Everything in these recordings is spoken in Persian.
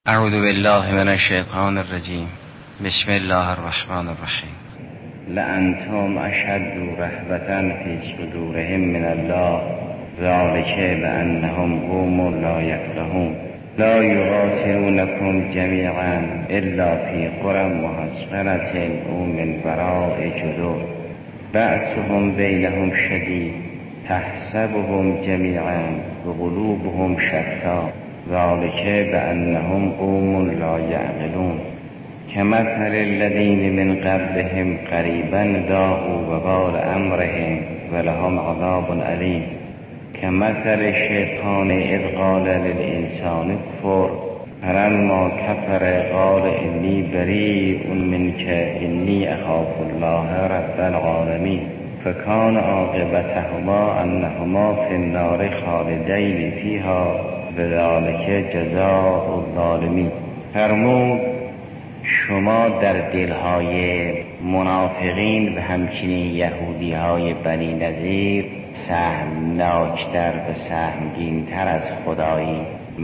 اعوذ بالله من الشیطان الرجیم. بسم الله الرحمن الرحیم. لأنتم اشد رهبة فی صدورهم من الله ذلک بأنهم قوم لا یفقهون لا یقاتلونکم جمیعا الا فی قرى محصنة او من وراء جدر بأسهم بینهم شدید تحسبهم جمیعا وقلوبهم شتى ذلك بأنهم قوم لا يعقلون كمثل الذين من قبلهم قريبا ذاقوا وبال أمرهم ولهم عذاب أليم كمثل الشيطان إذ قال للإنسان اكفر فلما كفر قال إني بريء منك إني أخاف الله رب العالمين فكان عاقبتهما أنهما في النار خالدين فيها بذلك جزاء الظالمین. فرمود شما در دلهای منافقین و همچنین یهودی های بنی نضیر سهمناکتر و سهمگینتر از خدایی،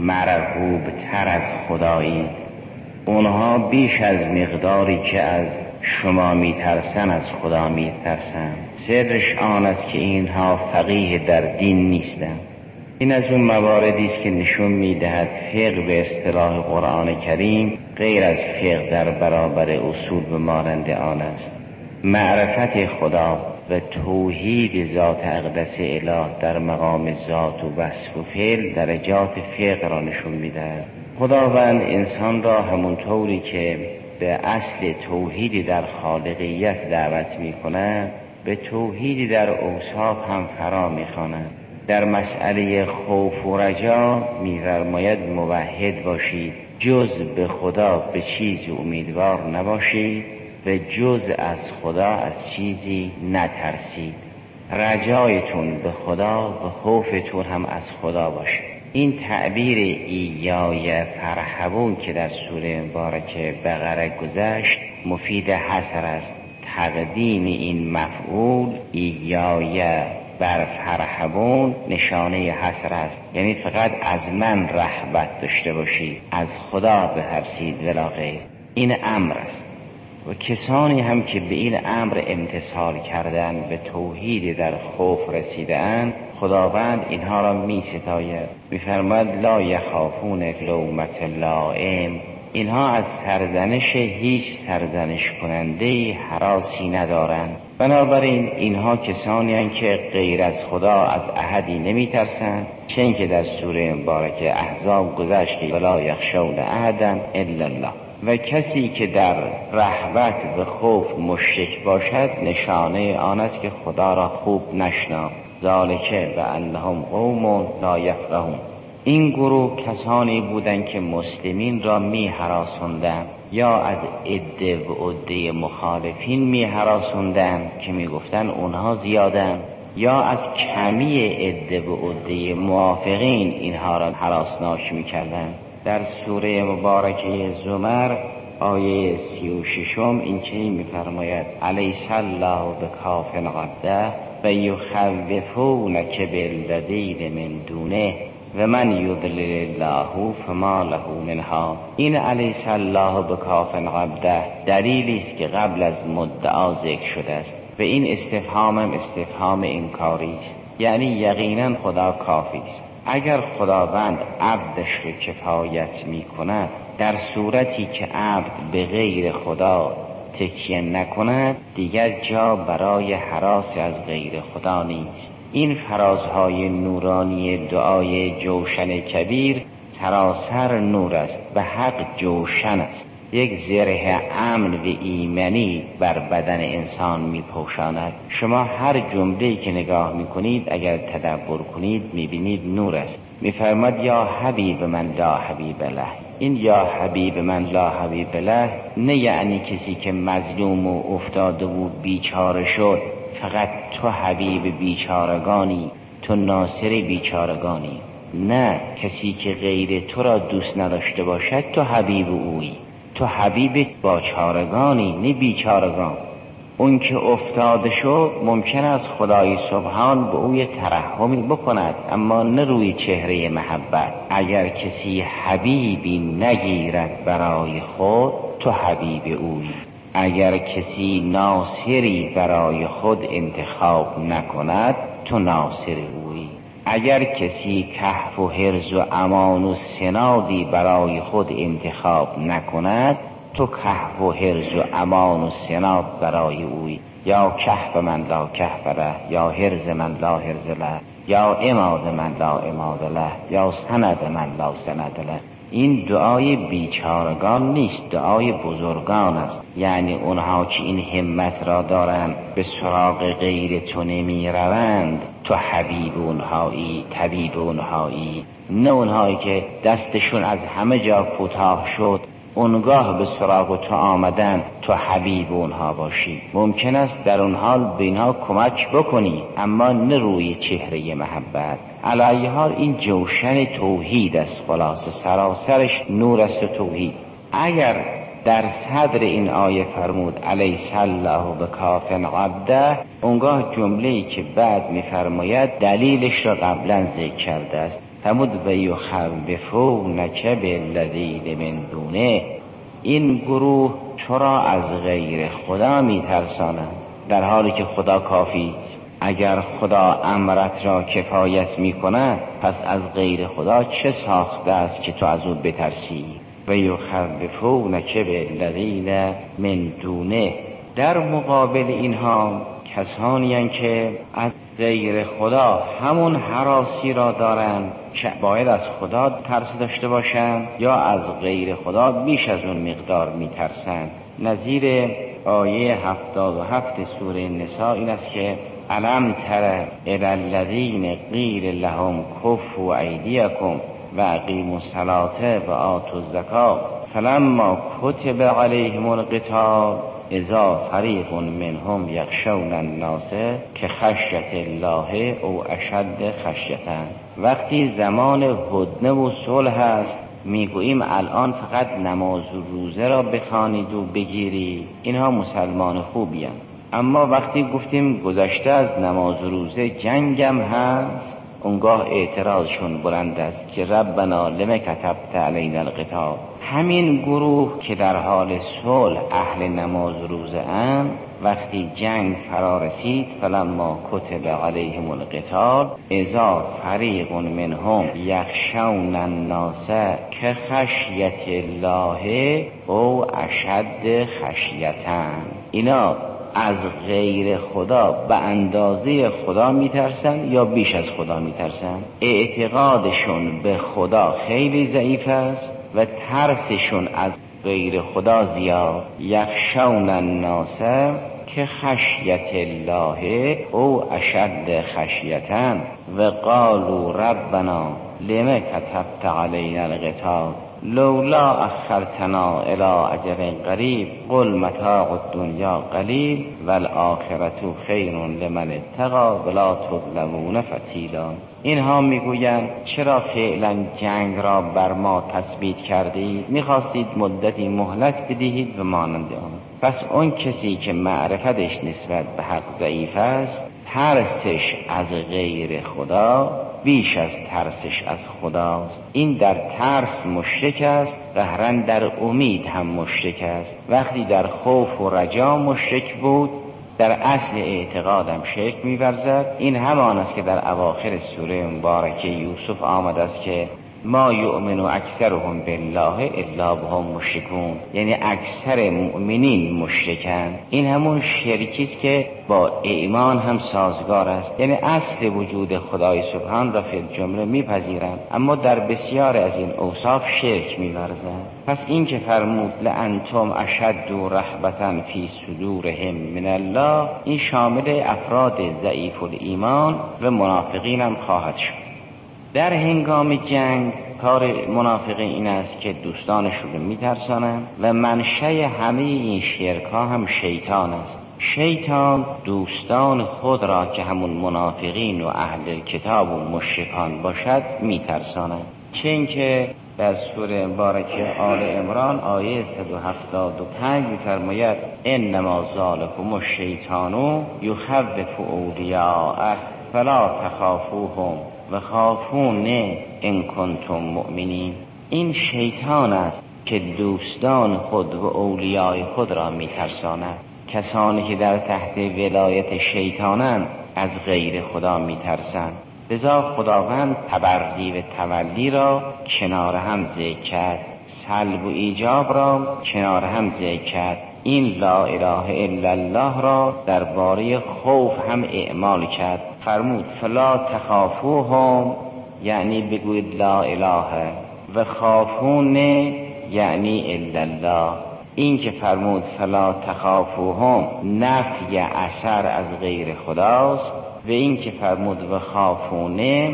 مرغوبتر از خدایی. اونها بیش از مقداری که از شما میترسن از خدا میترسن. سرش آن است که اینها فقیه در دین نیستند. این از اون مواردی است که نشون میدهد فقه به اصطلاح قرآن کریم غیر از فقه در برابر اصول به مانند آن است. معرفت خدا و توحید ذات اقدس اله در مقام ذات و وصف و فعل درجات فقه را نشون میدهد. خداوند انسان را همونطوری که به اصل توحیدی در خالقیت دعوت میکند به توحیدی در اوصاف هم فرا میخواند. در مسئله خوف و رجا می‌فرماید موحد باشید، جز به خدا به چیزی امیدوار نباشید و جز از خدا از چیزی نترسید. رجایتون به خدا و خوفتون هم از خدا باشه. این تعبیر ایای فرحبون که در سوره مبارکه بقره گذشت مفید حصر است. تقدیم این مفعول ایای بر فرحبون نشانه حصر است، یعنی فقط از من رهبت داشته باشید، از خدا بترسید ولا غیر. این امر است و کسانی هم که به این امر امتثال کردن به توحید در خوف رسیدند خداوند اینها را می ستاید. می فرماید لا یخافون لومة لائم، اینها از سرزنش هیچ سرزنش کننده هراسی ندارند. بنابراین اینها کسانی هستند که غیر از خدا از احدی نمی ترسند، چون که در سوره مبارکه احزاب گذشت که ولا یخشون احدا الا الله. و کسی که در رهبت و خوف مشرک باشد نشانه آن است که خدا را خوب نشناخت. ذالک بانهم قوم لا یفقهون. این گروه کسانی بودند که مسلمین را می هراساندند، یا از عده و عده مخالفین می هراساندند که می گفتند اونها زیادند، یا از کمی عده و عده موافقین اینها را هراسناک می کردند. در سوره مبارکه زمر آیه 36 این چنین می فرماید الیس الله بکاف عبده و یخوفونک بالذین من دونه و من یضلل الله فما له من هاد. این الیس الله بکاف عبده دلیلی است که قبل از مدعا ذکر شده است و این استفهام هم استفهام انکاری است، یعنی یقینا خدا کافی است. اگر خداوند عبدش رو کفایت می کند در صورتی که عبد به غیر خدا تکیه نکند دیگر جا برای هراس از غیر خدا نیست. این فرازهای نورانی دعای جوشن کبیر سراسر نور است و حق جوشن است. یک زره امن و ایمنی بر بدن انسان می پوشاند. شما هر جمله‌ای که نگاه می کنید اگر تدبر کنید می بینید نور است. می فرماید یا حبیب من لا حبیب له. این یا حبیب من لا حبیب له نه یعنی کسی که مظلوم و افتاده بود بیچاره شد فقط تو حبیب بیچارگانی، تو ناصر بیچارگانی. نه، کسی که غیر تو را دوست نداشته باشد تو حبیب اویی، تو حبیب با چارگانی نه بیچارگان. اون که افتاده شد ممکن است خدای سبحان به او ترحمی بکند، اما نه روی چهره محبت. اگر کسی حبیبی نگیرد برای خود، تو حبیب اویی. اگر کسی ناصری برای خود انتخاب نکند، تو ناصر اویی. اگر کسی کهف و حرز و امان و سنادی برای خود انتخاب نکند، تو کهف و حرز و امان و سناد برای اویی. یا کهف من لا کهف له، یا حرز من لا حرز له، یا عماد من لا عماد له، یا سند من لا سند له. این دعای بیچارگان نیست، دعای بزرگان است. یعنی اونها که این همت را دارند به سراغ غیر تو نمی روند، تو حبیب اونهایی، طبیب اونهایی. نه اونهایی که دستشون از همه جا کوتاه شد، اونگاه به سراغ تو آمدن، تو حبیب اونها باشی. ممکن است در اون حال به اینها کمک بکنی، اما نه روی چهره محبت. علی حال این جوشن توحید است، خلاصه سراسرش نور است و توحید. اگر در صدر این آیه فرمود الیس الله بکاف عبده، اونگاه جمله‌ای که بعد می‌فرماید دلیلش را قبلا ذکر کرده است. فرمود و یخوفونک بالذین من دونه. این گروه تو را از غیر خدا می‌ترسانند، در حالی که خدا کافی است. اگر خدا امرت را کفایت می‌کند، پس از غیر خدا چه ساخته است که تو از او بترسی؟ و یخوفونک بالذین من دونه. در مقابل اینها کسانی هستند که از غیر خدا همون هراسی را دارند که باید از خدا ترس داشته باشند، یا از غیر خدا بیش از اون مقدار میترسند. نظیر آیه 77 سوره نساء این است که الم تر الی الذین قیل لهم کفوا ایدیکم و اقیموا الصلاة و آتوا الزکاة فلما کتب علیهم القتال اذا فریق منهم یخشون الناس که خشیت الله او اشد خشیة. وقتی زمان هدنه و صلح است، میگوییم الان فقط نماز و روزه را بخوانید و بگیرید، اینها مسلمان خوبی هستند. اما وقتی گفتیم گذشته از نماز و روزه جنگم هست، اونگاه اعتراضشون بلند است که ربنا لم کتبت علینا القتال. همین گروه که در حال صلح اهل نماز و روزه اند، وقتی جنگ فرا رسید فلما کتب علیهم القتال اذا فریق منهم یخشون الناس که خشیت الله او اشد خشیة. اینا از غیر خدا به اندازه خدا میترسن یا بیش از خدا میترسن. اعتقادشون به خدا خیلی ضعیف است و ترسشون از غیر خدا زیاد. یخشون الناس که خشیت الله او اشد خشیة و قالوا ربنا لم کتبت علینا القتال لولا اخرتنا الى اجل قریب قل متاع الدنیا قلیل والآخرة خیر لمن اتقی ولا تظلمون فتیلا. اینها میگویند چرا فعلا جنگ را بر ما تثبیت کردید؟ میخواستید مدتی مهلت بدهید و مانند آن. پس اون کسی که معرفتش نسبت به حق ضعیف است، ترسش از غیر خدا بیش از ترسش از خداست. این در ترس مشرک است، قهرا در امید هم مشرک است. وقتی در خوف و رجا مشرک بود، در اصل اعتقادم شرک می‌ورزد. این همان است که در اواخر سوره مبارکه یوسف آمده است که ما یؤمن اکثرهم بالله الا وهم مشرکون، یعنی اکثر مؤمنین مشرکند. این همون شرکی است که با ایمان هم سازگار است، یعنی اصل وجود خدای سبحان را فی الجمله میپذیرند، اما در بسیار از این اوصاف شرک می‌ورزند. پس این که فرمود لانتم اشد رهبة فی صدورهم من الله، این شامل افراد ضعیف الایمان و منافقین هم خواهد شد. در هنگام جنگ کار منافقین این است که دوستانشون رو میترسانند و منشأ همه این شرک‌ها هم شیطان است. شیطان دوستان خود را که همون منافقین و اهل کتاب و مشرکان باشد میترساند چه اینکه در سوره مبارکه آل عمران آیه 175 می‌فرماید انما ذالکم الشیطان یخوف اولیاءه فلا تخافوهم و خافون ان کنتم مؤمنین. این شیطان است که دوستان خود و اولیای خود را میترساند. کسانی که در تحت ولایت شیطانند از غیر خدا میترسند. لذا خداوند تبری و تولی را کنار هم ذکر کرد، سلب و ایجاب را کنار هم ذکر کرد. این لا اله الا الله را درباره خوف هم اعمال کرد. فرمود فلا تخافوهم، یعنی بگوید لا اله، و خافون یعنی الا الله. این که فرمود فلا تخافوهم نفی اثر از غیر خداست و این که فرمود و خافونه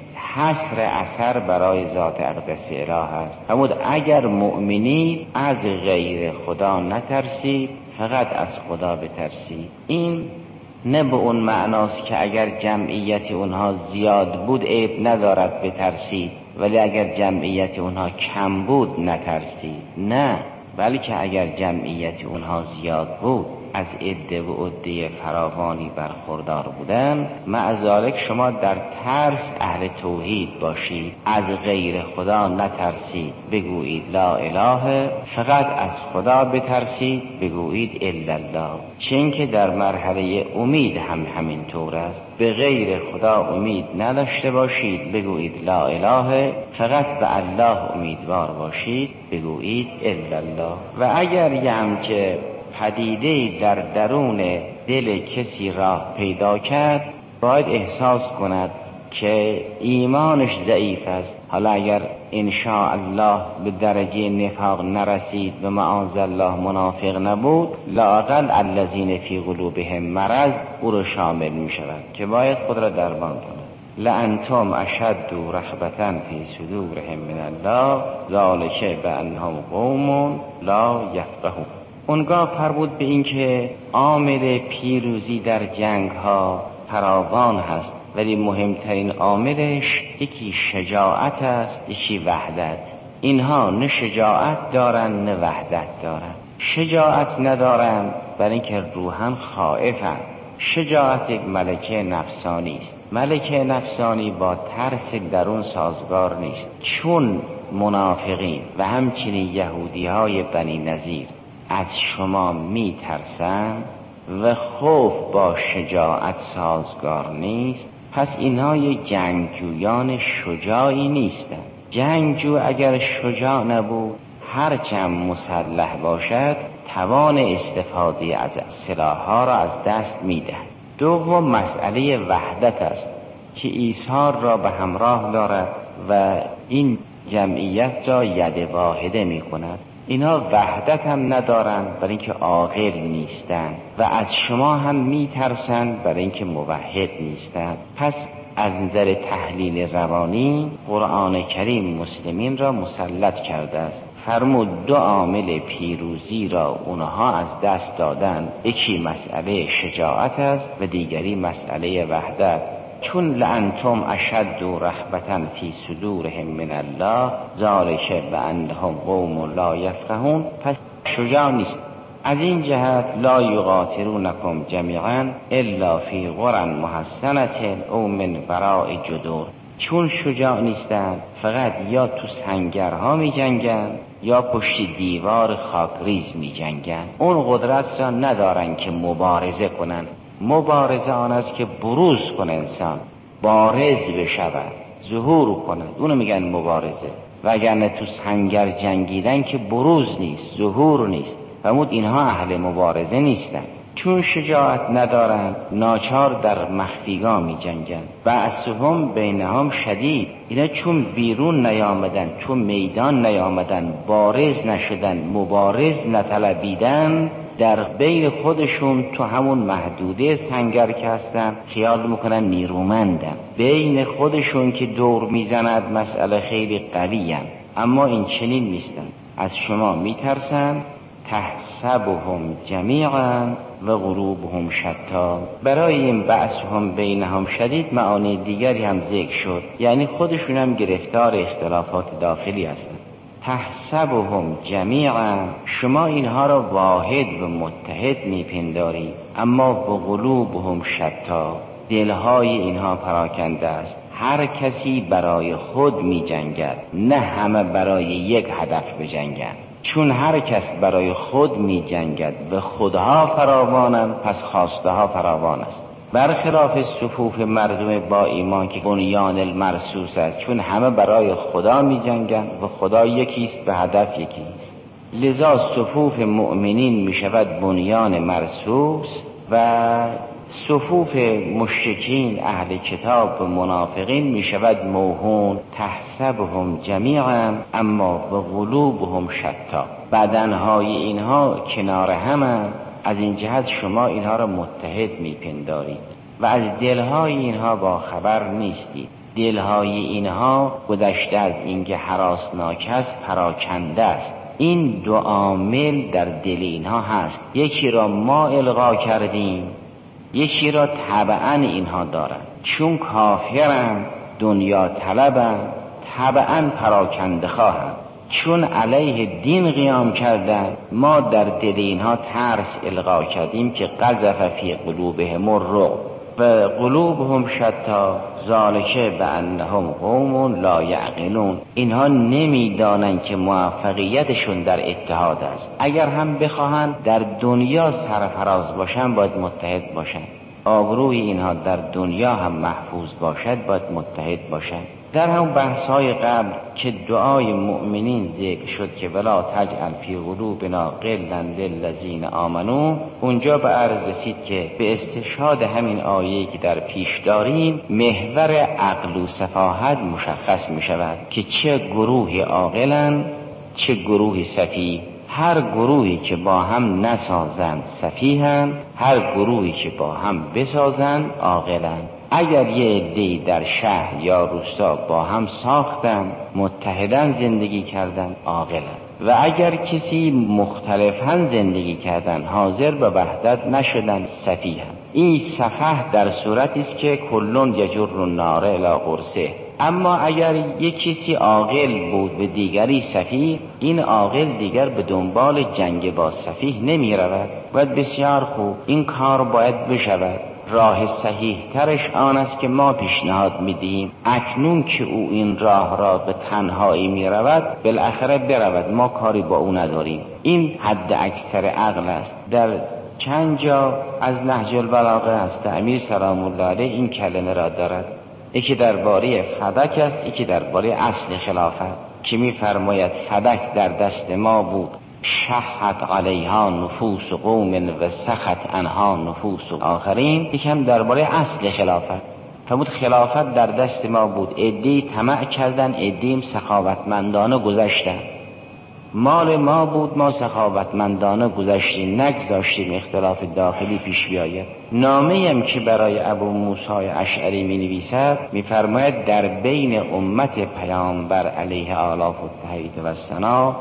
حصر اثر برای ذات اقدس اله است. فرمود اگر مؤمنی از غیر خدا نترسید، فقط از خدا بترسید. این نه به اون معناست که اگر جمعیت اونها زیاد بود عیب ندارد بترسید، ولی اگر جمعیت اونها کم بود نترسید. نه، بلکه اگر جمعیت اونها زیاد بود، از عده و عده فراوانی برخوردار بودن، مع ذالک شما در ترس اهل توحید باشید، از غیر خدا نترسید، بگویید لا اله، فقط از خدا بترسید، بگویید الا الله. چون که در مرحله امید هم همین طور است، به غیر خدا امید نداشته باشید، بگویید لا اله، فقط به الله امیدوار باشید، بگویید الا الله. و اگر یه همچه پدیده در درون دل کسی راه پیدا کرد، باید احساس کند که ایمانش ضعیف است. حالا اگر انشاء الله به درجه نفاق نرسید و معاذ الله منافق نبود، لااقل الذین فی قلوبهم مرض او را شامل می شود که باید خود را درمان کند. لانتم اشد رهبة فی صدورهم من الله ذلک بانهم قوم لا یفقهون. اونگاه فرمود به این که عامل پیروزی در جنگ ها فراوان هست، ولی مهمترین عاملش یکی شجاعت است، یکی وحدت. اینها نه شجاعت دارن نه وحدت دارن. شجاعت ندارن برای اینکه روحاً خائفن. شجاعت یک ملکه نفسانی است. ملکه نفسانی با ترس درون سازگار نیست، چون منافقین و همچنین یهودی های بنی نضیر از شما می ترسن و خوف با شجاعت سازگار نیست، پس اینها یک جنگجویان شجاعی نیستن. جنگجو اگر شجاع نبود، هرچند مسلح باشد توان استفاده از سلاح‌ها را از دست می‌دهد. دوم مسئله وحدت است که ایثار را به همراه دارد و این جمعیت را ید واحده می‌کند. اینا وحدت هم ندارن برای اینکه عاقل نیستن و از شما هم میترسن برای اینکه موحد نیستن. پس از نظر تحلیل روانی قرآن کریم مسلمین را مسلط کرده است. فرمود دو عامل پیروزی را اونها از دست دادن، یکی مسئله شجاعت است و دیگری مسئله وحدت. چون لانتم اشد رهبة فی صدورهم من الله ذلک بانهم قوم لا یفقهون، پس شجاع نیست. از این جهت لا یقاتلونکم جمیعا الا فی قرى محصنة او من وراء جدور. چون شجاع نیستند فقط یا تو سنگرها می جنگن یا پشت دیوار خاکریز می جنگن. اون قدرت را ندارن که مبارزه کنن. مبارزه آن است که بروز کنه، انسان بارز بشود، ظهور کنه، اونو میگن مبارزه. وگرنه تو سنگر جنگیدن که بروز نیست، ظهور نیست. فرمود اینها اهل مبارزه نیستن. چون شجاعت ندارن ناچار در مخفیگاه می جنگن. بأسهم بینهم شدید. اینا چون بیرون نیامدن، چون میدان نیامدن، بارز نشدن، مبارز نطلبیدن، در بین خودشون تو همون محدوده سنگر که هستن خیال میکنن نیرومندن. بین خودشون که دور میزند مسئله خیلی قویه، اما این چنین نیستن. از شما میترسن تحسبهم جمیعا و قلوبهم شتا. برای این بأسهم بینهم شدید معانی دیگری هم ذکر شد، یعنی خودشون هم گرفتار اختلافات داخلی هستند. تحسبهم جمیعا، شما اینها را واحد و متحد میپندارید، اما و قلوبهم شتا، دلهای اینها پراکنده است. هر کسی برای خود می جنگد، نه همه برای یک هدف بجنگند. چون هر کس برای خود می جنگد و خودها فراوانند، پس خواسته ها فراوان است. برخلاف صفوف مردم با ایمان که بنیان المرصوص است، چون همه برای خدا می جنگند و خدا یکیست و هدف یکیست. لذا صفوف مؤمنین می شود بنیان مرصوص و صفوف مشرکین اهل کتاب و منافقین می شود موهون. تحسبهم جمیعا اما و قلوبهم شتا، بدنهای اینها کنار هم، از این جهت شما اینها را متحد می پندارید و از دلهای اینها با خبر نیستید. دلهای اینها گذشته از اینکه هراسناک است، پراکنده است. این دو عامل در دل اینها هست، یکی را ما القا کردیم، یکی را طبعا اینها دارند. چون کافرند، دنیا طلبند، طبعا پراکنده خواهند. چون علیه دین قیام کردند، ما در دل اینها ترس القا کردیم که قذف فی قلوبهم الرعب و قلوبهم شتا ذالک بانهم قوم لا یعقلون. اینها نمیدانند که موفقیتشون در اتحاد است. اگر هم بخواهند در دنیا سرفراز باشند، باید متحد باشند. آبروی اینها در دنیا هم محفوظ باشد، باید متحد باشند. در هم بحث‌های قبل که دعای مؤمنین ذکر شد که ولا تجعل فی قلوبنا غلا للذین آمنوا، اونجا به عرض رسید که به استشهاد همین آیه‌ای که در پیش داریم، محور عقل و سفاهت مشخص می شود که چه گروهی عاقلند، چه گروهی سفیه. هر گروهی که با هم نسازند سفیهند، هر گروهی که با هم بسازند عاقلند. اگر یه عده‌ای در شهر یا روستا با هم ساختند، متحدن زندگی کردند، عاقلند. و اگر کسی مختلفاً زندگی کردند، حاضر به وحدت نشدند، سفیهند. این سفه در صورتی است که کلون یجر النار الی قرصه. اما اگر یک کسی عاقل بود و دیگری سفیه، این عاقل دیگر به دنبال جنگ با سفیه نمی رود. باید بسیار خوب این کار باید بشود. راه صحیح ترش آن است که ما پیشنهاد میدیم اکنون که او این راه را به تنهایی می رود، بالاخره برود، ما کاری با او نداریم. این حد اکثر عقل است. در چند جا از نهج البلاغه است امیر سلام الله علیه این کلمه را دارد. یکی درباره فدک است، یکی درباره اصل خلافت که می‌فرماید فدک در دست ما بود، شحت علیها نفوس قوم و سخت عنها نفوس آخرین. یکم درباره اصل خلافت فرمود خلافت در دست ما بود، عده‌ای طمع کردن، عده‌ای سخاوتمندانه گذشتن. مال ما بود، ما سخاوتمندانه گذشتیم، نگذاشتیم اختلاف داخلی پیش بیاید. نامه‌ای هم که برای ابو موسی اشعری می‌نویسد می‌فرماید در بین امت پیامبر علیه آلاف التحیید و الثنا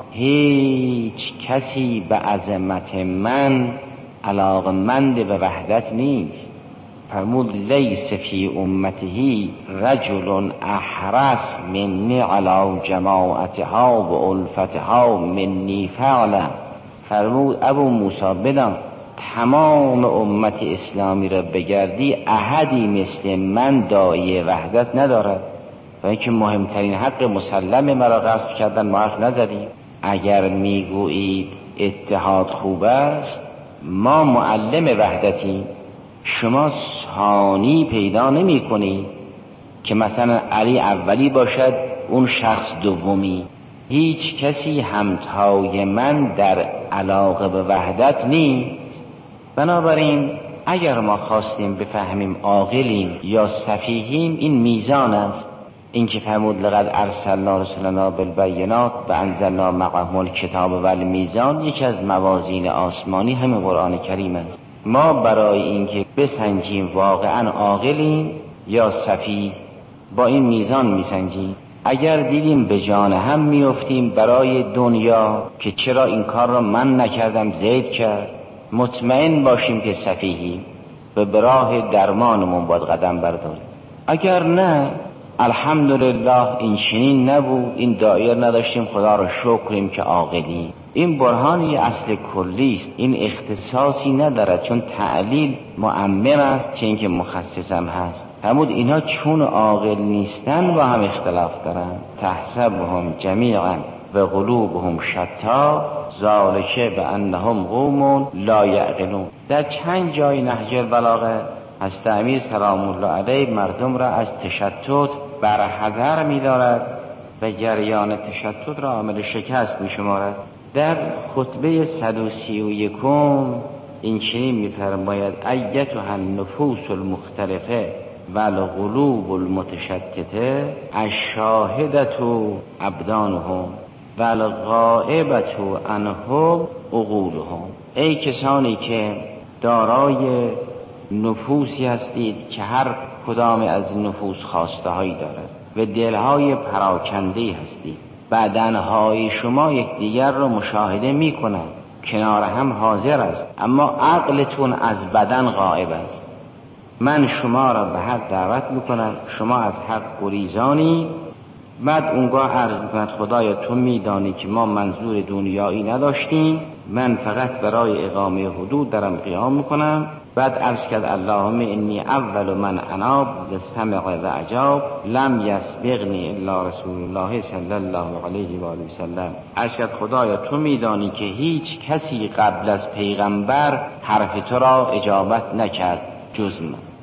هیچ کسی به عظمت من علاقمند به وحدت نیست. فرمود لیس فی امته رجل احرص منی علی جماعتها و الفتها منی فعلا. فرمود ابو موسی بدان تمام امت اسلامی را بگردی، احدی مثل من داعی وحدت ندارد. و اینکه مهمترین حق مسلم مرا غصب کردن، ما حرف نزدیم. اگر میگویید اتحاد خوب است، ما معلم وحدتیم. شما ثانی پیدا نمی کنی که مثلا علی اولی باشد اون شخص دومی. هیچ کسی همتای من در علاقه به وحدت نیست. بنابراین اگر ما خواستیم بفهمیم عاقلیم یا سفیهیم، این میزان است. این که فرمود لقد ارسلنا رسلنا بالبینات و انزلنا معهم الکتاب والمیزان، یکی از موازین آسمانی همین قرآن کریم است. ما برای اینکه بسنجیم واقعا عاقلیم یا سفیه، با این میزان میسنجیم. اگر دیدیم به جان هم میافتیم برای دنیا که چرا این کار را من نکردم زید کرد، مطمئن باشیم که سفیهیم و به راه درمانمون باید قدم برداریم. اگر نه الحمدلله این چنین نبود، این دایره نداشتیم، خدا را شکر کنیم که عاقلیم. این برهانی اصل کلی است، این اختصاصی ندارد، چون تعلیل معمم است چه اینکه مخصص هم هست. همون اینا چون عاقل نیستن با هم اختلاف دارن. تحسبهم جمیعا و قلوبهم شتا ذالک بانهم قوم لا یعقلون. در چند جای نهج البلاغه حضرت امیر سلام الله علیه مردم را از تشتت برحذر می‌دارد و جریان تشتت را عامل شکست می‌شمارد. در خطبه 131 این چنین می‌فرماید: ایتها النفوس المختلفه و القلوب المتشتته الشاهدة ابدانهم و الغائبة عنهم عقولهم. ای کسانی که دارای نفوسی هستید که هر کدام از نفوس خواسته هایی دارد و دلهای پراکنده هستید، بدنهای شما یکدیگر را مشاهده می کنند، کنار هم حاضر است، اما عقلتون از بدن غائب است. من شما را به حق دعوت میکنم، شما از حق گریزانی. بعد اونگاه عرض میکند خدایا تو میدانی که ما منظور دنیایی نداشتیم، من فقط برای اقامه حدود دارم قیام میکنم. بعد عرض کرد اللهم انی اول من اناب لسمع و عجاب لم یسبقنی الا رسول الله صلی الله علیه و آله وسلم. عرض کرد خدایا تو میدانی که هیچ کسی قبل از پیغمبر حرف تو را اجابت نکرد جز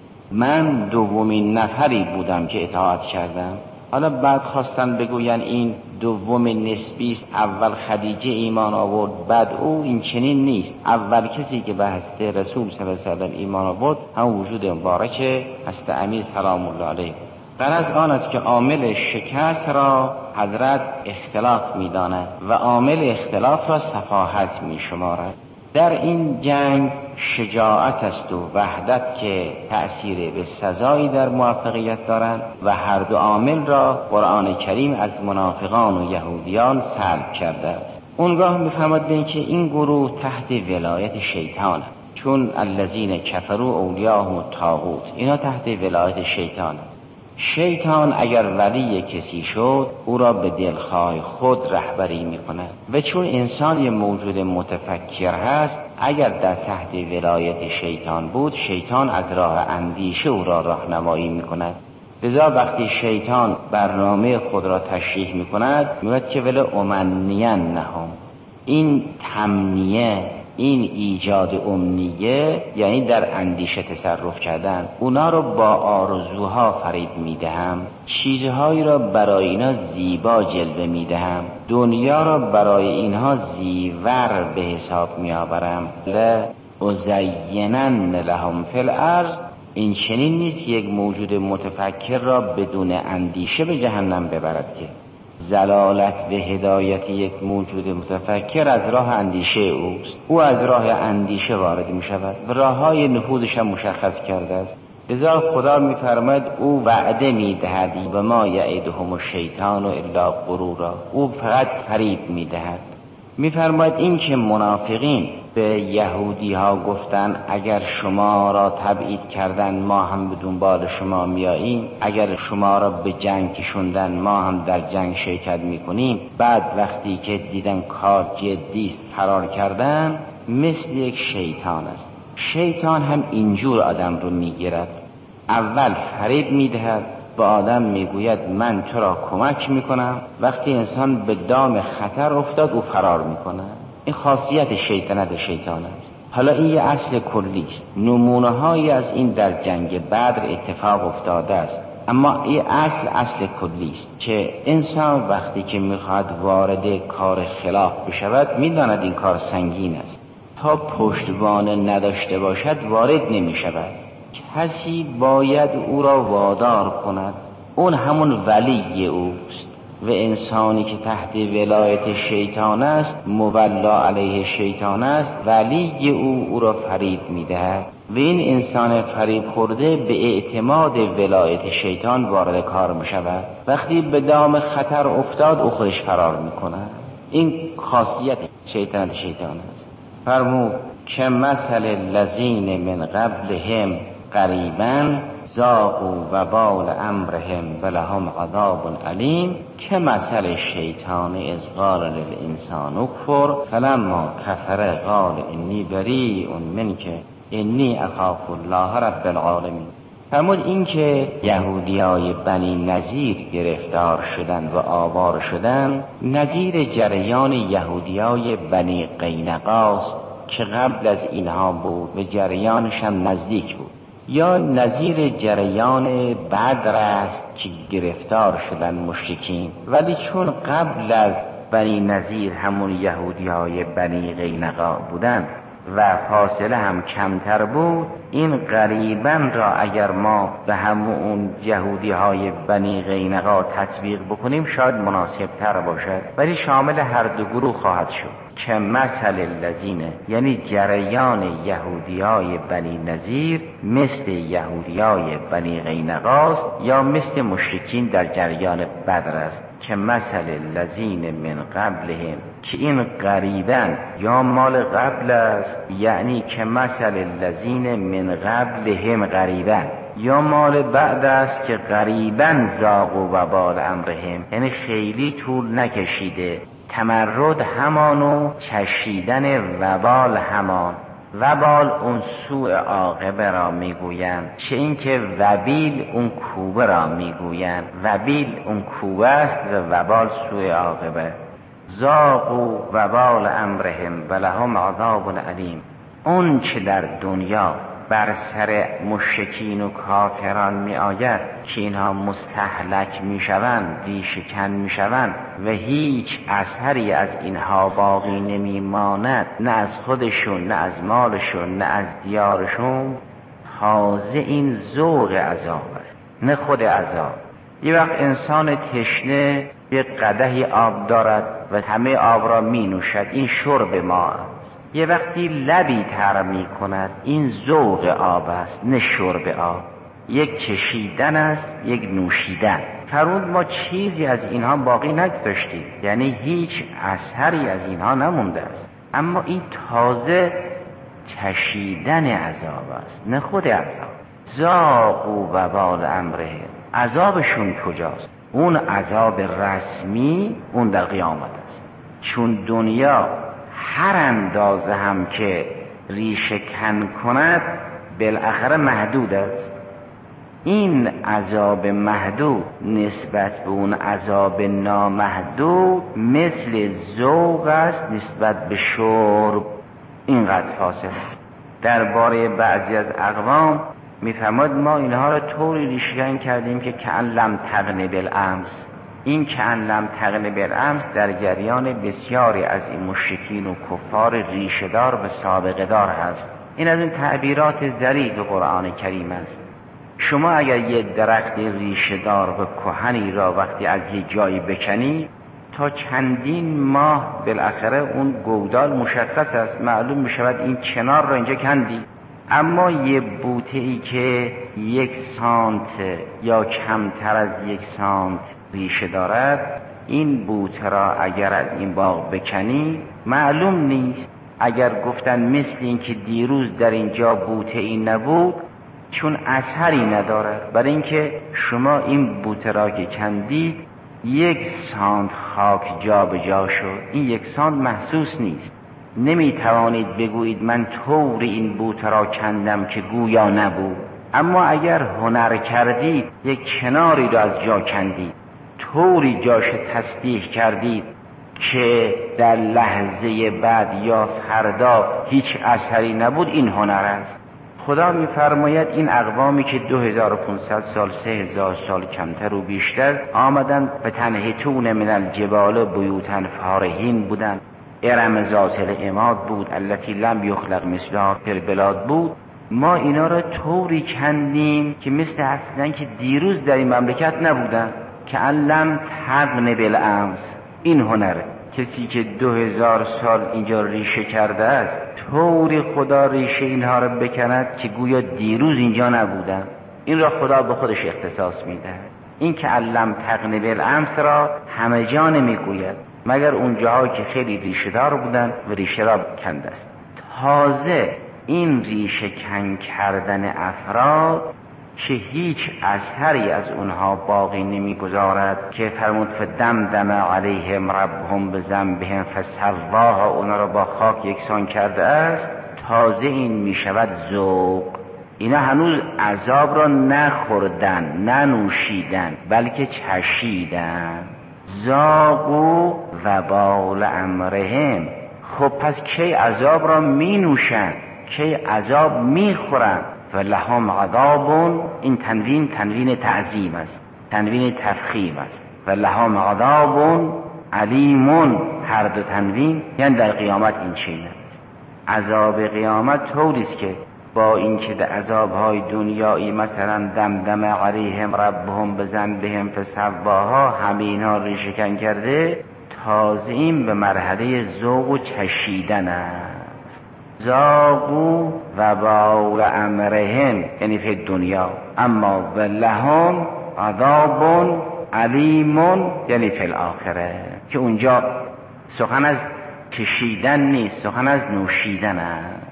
من دومین نفری بودم که اطاعت کردم. حالا بعد خواستن بگوین این دوم نسبی است، اول خدیجه ایمان آورد بعد او. این چنین نیست. اول کسی که به حضرت رسول صلی الله علیه و سلم ایمان آورد هم وجود مبارک حضرت امیر سلام الله علیه. غرض آن است که عامل شکست را حضرت اختلاف می‌داند و عامل اختلاف را سفاهت می‌شمارد. در این جنگ شجاعت است و وحدت که تأثیر به سزایی در موفقیت دارند و هر دو عامل را قرآن کریم از منافقان و یهودیان سلب کرده است. اونگاه می‌فهمد به این که این گروه تحت ولایت شیطان، چون الذین کفروا اولیاءهم الطاغوت، اینا تحت ولایت شیطان. شیطان اگر ولی کسی شد او را به دلخواه خود رهبری می‌کند و چون انسان یه موجود متفکر هست، اگر در تحت ولایت شیطان بود، شیطان از راه اندیشه او را راهنمایی می‌کند. لذا وقتی شیطان برنامه خود را تشریح می‌کند می‌گوید که ولی امنینهم، این تمنیه، این ایجاد امنیه یعنی در اندیشه تصرف کردن. اونا رو با آرزوها فریب میدهم، چیزهایی را برای اینا زیبا جلوه میدهم، دنیا را برای اینها زیور به حساب میآورم. لأزینن لهم فی الارض. این چنین نیست که یک موجود متفکر را بدون اندیشه به جهنم ببرد، که زلالت به هدایت یک موجود متفکر از راه اندیشه اوست. او از راه اندیشه وارد می شود و راههای نفوذش هم مشخص کرده است. لذا خدا می فرماید او وعده می دهد و ما یعدهم الشیطان الا غرورا، او فقط فریب می دهد. می فرماید این که منافقین به یهودی ها گفتن اگر شما را تبعید کردن ما هم به دنبال شما میاییم، اگر شما را به جنگ کشوندن ما هم در جنگ شرکت میکنیم، بعد وقتی که دیدن کار جدی است فرار کردن، مثل یک شیطان است. شیطان هم اینجور آدم رو میگیرد، اول فریب میدهد، به آدم میگوید من تو را کمک میکنم، وقتی انسان به دام خطر افتاد او فرار میکنه. این خاصیت شیطنت شیطان است. حالا این یه اصل کلی است. نمونه هایی از این در جنگ بدر اتفاق افتاده است، اما این اصل کلی است که انسان وقتی که میخواد وارد کار خلاف بشود میداند این کار سنگین است، تا پشتوانه نداشته باشد وارد نمیشود. کسی باید او را وادار کند، اون همون ولی اوست. و انسانی که تحت ولایت شیطان است، مولا علیه شیطان است، ولی او را فریب میدهد و این انسان فریب خورده به اعتماد ولایت شیطان وارد کار میشود. وقتی به دام خطر افتاد او خودش فرار میکند. این خاصیت شیطان است. فرمود که مثل الذین من قبلهم قریبا ذاقوا وبال امرهم ولهم عذاب علیم که مثل شیطان اذ قال للانسان اکفر فلما کفر قال انی بریء منک انی اخاف الله رب العالمین. فرمود این که یهودیای بنی نضیر گرفتار شدند و آوار شدند نظیر جریان یهودیای بنی قینقاست که قبل از اینها بود و جریانش هم نزدیک بود، یا نظیر جریان بدر است که گرفتار شدن مشرکین، ولی چون قبل از بنی نضیر همون یهودیای بنی قینقاع بودن و فاصله هم کمتر بود، این قریبا را اگر ما به همون یهودی های بنی قینقاع تطبیق بکنیم شاید مناسب تر باشد، ولی شامل هر دو گروه خواهد شد. که مثل الذین یعنی جریان یهودی های بنی نضیر مثل یهودی های بنی قینقاع است یا مثل مشرکین در جریان بدر است. که مثل الذین من قبلهم که این قریبا یا مال قبل است، یعنی که مثل الذین من قبلهم قریبا، یا مال بعد است که قریبا ذاقوا وبال امرهم، یعنی خیلی طول نکشیده، تمرد همانو چشیدن وبال همان. وبال اون سوء عاقبه را میگویند، چه اینکه وبیل اون کوبه را میگویند. وبیل اون کوبه است و وبال سوء عاقبه. ذاقوا وبال امرهم ولهم عذاب علیم. اون چه در دنیا بر سر مشرکین و کافران می آید که اینها مستهلک می شوند، ریشه‌کن می شوند و هیچ اثری از اینها باقی نمی ماند، نه از خودشون، نه از مالشون، نه از دیارشون. تازه این ذوق عذابه، نه خود عذاب. یه وقت انسان تشنه یک قدحی آب دارد و همه آب را می نوشد، این شرب ما. یه وقتی لبی تر می کند، این ذوق آب است، نه شرب آب. یک چشیدن است، یک نوشیدن. فرمود ما چیزی از اینها باقی نگذاشتیم، یعنی هیچ اثری از اینها نمونده است، اما این تازه چشیدن عذاب است، نه خود عذاب. ذاقوا وبال امرهم، عذابشون کجاست؟ اون عذاب رسمی اون در قیامت است. چون دنیا هر اندازه هم که ریشه کن کند بالاخره محدود است. این عذاب محدود نسبت به اون عذاب نامحدود مثل ذوق است نسبت به شرب، اینقدر فاصله. درباره بعضی از اقوام میفرماد ما اینها را طوری ریشه کن کردیم که کأن لم تغن بالامس. این که ان لم تغن بالامس در جریان بسیاری از این مشرکین و کفار ریشه‌دار و سابقه دار هست. این از این تعبیرات ظریف قرآن کریم است. شما اگر یک درخت ریشه‌دار و کهنی را وقتی از یک جایی بکنی تا چندین ماه بالاخره اون گودال مشخص است، معلوم می شود این چنار را اینجا کندی. اما یه بوته‌ای که 1 سانت یا کمتر از 1 سانت ریشه دارد، این بوته را اگر از این باغ بکنی معلوم نیست. اگر گفتن مثل این که دیروز در اینجا بوته این نبود، چون اثری ندارد، برای اینکه شما این بوته را که کندید 1 سانت خاک جا به جا شد، این 1 سانت محسوس نیست. نمی توانید بگویید من طور این بوته را کندم که گویا نبود. اما اگر هنر کردید، یک کناری را از جا کندید، طوری جاش تصدیح کردید که در لحظه بعد یا فردا هیچ اثری نبود، این هنر است. خدا می‌فرماید این اقوامی که 2500 سال 3000 سال کمتر و بیشتر آمدن به تنحتون من الجبال بیوتا فارهین بودن، ارم ذات العماد بود، التي لم یخلق مثلها فی البلاد بود. ما اینا را طوری کندیم که مثل اصلا که دیروز در این مملکت نبودن، که علم تغن بالامس. این هنره. کسی که 2000 سال اینجا ریشه کرده است طوری خدا ریشه اینها را بکند که گویا دیروز اینجا نبودن. این را خدا به خودش اختصاص میده. این که علم تغن بالامس را همه جا نمیگوید مگر اون جاهایی که خیلی ریشه دار بودن و ریشه را کنده است. تازه این ریشه کن کردن افراد که هیچ اثری از اونها باقی نمیگذارد که فرمود فدمدم علیهم ربهم بذنبهم فسواها، اونا را با خاک یکسان کرده است. تازه این میشود ذوق. اینا هنوز عذاب را نخوردن، ننوشیدن، بلکه چشیدن. ذاقوا وبال امرهم. خب پس کی عذاب را می نوشن، کی عذاب می خورن؟ ولهم عذاب، این تنوین تعظیم است، تنوین تفخیم است. ولهم عذاب علیم، هر دو تنوین یعنی در قیامت این چنین است. عذاب قیامت طوریست که با اینکه در عذابهای دنیایی مثلا دمدم علیهم ربهم بذنبهم فسواها همه اینها ریشه کن کرده، تازه این به مرحله ذوق و چشیدن است. ذاقوا وبال امرهم یعنی فی دنیا، اما ولهم عذاب علیم یعنی فی الاخره، که اونجا سخن از کشیدن نیست، سخن از نوشیدن است.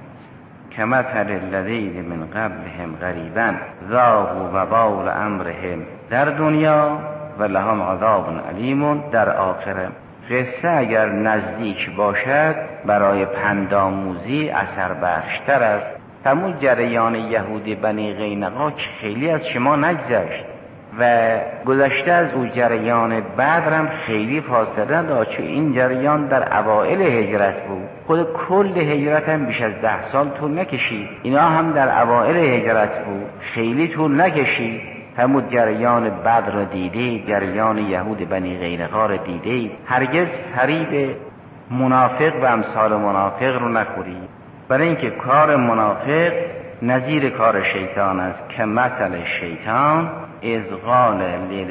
کمثل الذین من قبلهم قریبا ذاقوا وبال امرهم در دنیا و لهم عذاب علیم در آخره. قصه اگر نزدیک باشد برای پندآموزی اثر بخشتر است. همون جریان یهودی بنی قینقاع که خیلی از شما نگذشت و گذشته از او جریان بدر هم خیلی فاصله داشت، چون این جریان در اوائل هجرت بود. خود کل هجرت هم بیش از 10 سال طول نکشید. اینا هم در اوائل هجرت بود، خیلی طول نکشید. همون جریان بدر را دیده، جریان یهود بنی قینقاع را دیده. هرگز فریب منافق و امثال منافق رو نخورید، برای اینکه کار منافق نظیر کار شیطان است. که مثل شیطان اذ قال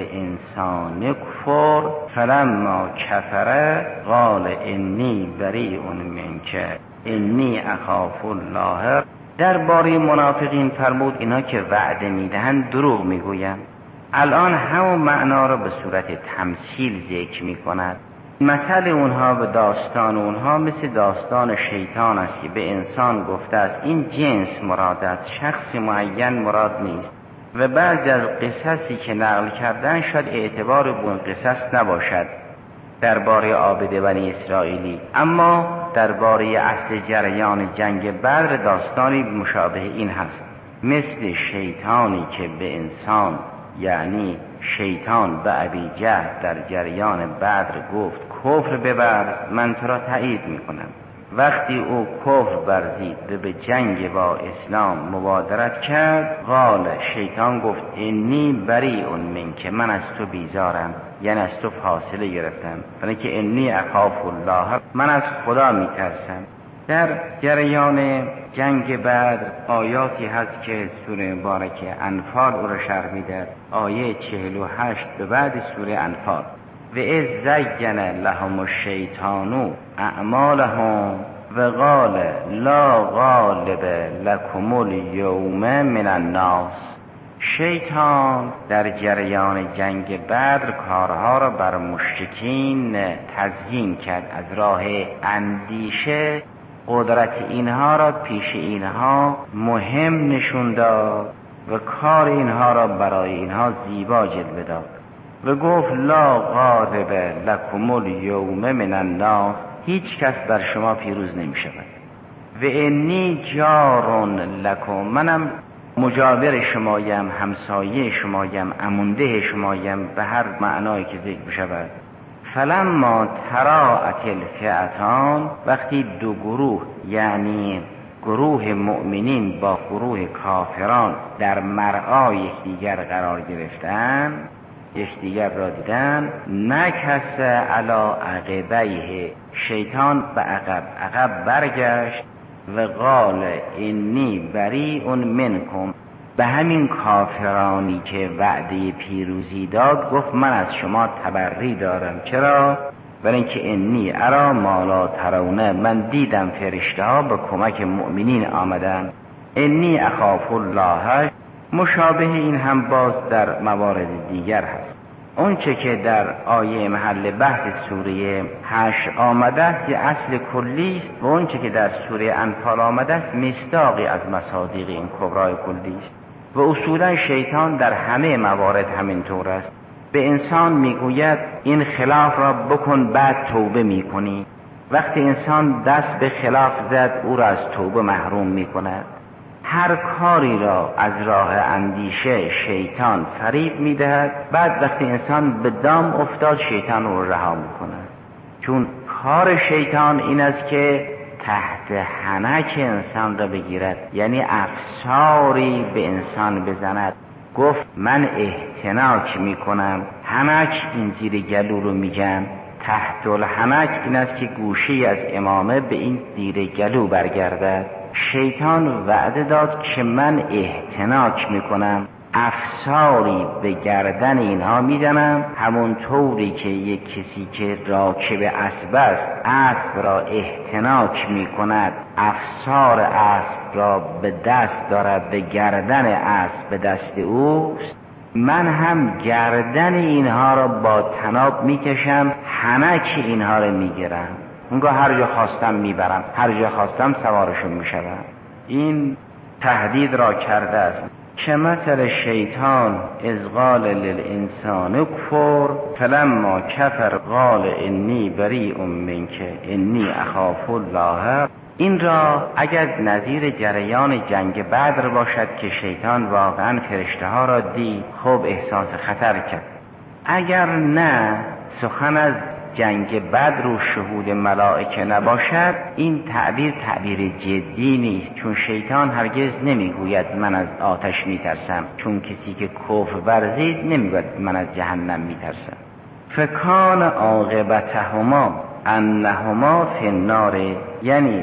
للانسان کفر فلما کفر قال انی بریء منک انی اخاف الله. درباره منافقین فرمود اینا که وعده میدهند دروغ میگویند. الان همون معنا را به صورت تمثیل ذکر میکند. مثل اونها و داستان اونها مثل داستان شیطان است که به انسان گفته است این جنس مراد است، شخص معین مراد نیست. و بعضی از قصصی که نقل کردن شاید اعتبار به اون قصص نباشد درباره عابد بنی اسرائیلی، اما درباره اصل جریان جنگ بدر داستانی مشابه این هست. مثل شیطانی که به انسان، یعنی شیطان به ابی جهل در جریان بدر گفت کفر ببر، من تو را تایید میکنم. وقتی او کفر ورزید و به جنگ با اسلام مبادرت کرد، قال شیطان گفت انی بریء منک، من از تو بیزارم، یعنی از تو فاصله گرفتم، برای که انی اخاف الله، من از خدا میترسم. در جریان جنگ بدر آیاتی هست که سوره مبارکه انفال او را شرح می‌دهد. آیه 48 به بعد سوره انفال: و اذ زین لهم الشیطان اعمالهم و قال لا غالب لکم الیوم من الناس. شیطان در جریان جنگ بدر کارها را بر مشرکین تزیین کرد، از راه اندیشه قدرت اینها را پیش اینها مهم نشون داد و کار اینها را برای اینها زیبا جلوه داد و گفت لا غالب لکم الیوم من الناس، هیچ کس بر شما پیروز نمی شود. و انی جار لکم، منم مجاور شمایم، همسایه شمایم، امونده شمایم، به هر معنایی که ذکر شود. فلما تراءت الفئتان، وقتی دو گروه یعنی گروه مؤمنین با گروه کافران در مرعای یکدیگر قرار گرفتن، یکدیگر را دیدن، نکس علی عقبیه، شیطان به عقب برگشت و قال انی بریء منکم، به همین کافرانی که وعده پیروزی داد گفت من از شما تبری دارم. چرا؟ برای اینکه انی ارا ما لا ترونه، من دیدم فرشته ها به کمک مؤمنین آمدن. انی اخاف الله مشابه این هم باز در موارد دیگر هست. اون چه که در آیه محل بحث سوره 8 آمده است یه اصل کلی است و اون چه که در سوره انفال آمده است مصداقی از مصادیق این کبرای کلی است و اصولا شیطان در همه موارد همینطور است. به انسان میگوید این خلاف را بکن بعد توبه میکنی. وقتی انسان دست به خلاف زد او را از توبه محروم میکند. هر کاری را از راه اندیشه شیطان فریب میدهد، بعد وقتی انسان به دام افتاد شیطان رو رها میکند. چون کار شیطان این است که تحت حنک انسان را بگیرد، یعنی افساری به انسان بزند. گفت من احتناک میکنم. حنک این زیر گلو رو میگن. تحت الحنک این است که گوشه از امامه به این زیر گلو برگردد. شیطان وعده داد که من احتناک میکنم، افساری به گردن اینها میزنم، همون طوری که یک کسی که راکب اسب است اسب را احتناک میکند، افسار اسب را به دست دارد، به گردن اسب به دست اوست، من هم گردن اینها را با طناب میکشم، حنک اینها را میگیرم، اونگاه هر جا خواستم میبرم، هر جا خواستم سوارشون میشوم. این تهدید را کرده است که مثل شیطان از قال للانسان کفر فلما کفر قال انی بریء منک انی اخاف الله. این را اگر نظیر جریان جنگ بدر باشد که شیطان واقعا فرشته ها را دید، خب احساس خطر کرد. اگر نه سخن از جنگ بدر و شهود ملائکه نباشد، این تعبیر جدی نیست، چون شیطان هرگز نمیگوید من از آتش میترسم، چون کسی که کفر ورزید نمیگوید من از جهنم میترسم. فکان عاقبتهما انهما فی النار، یعنی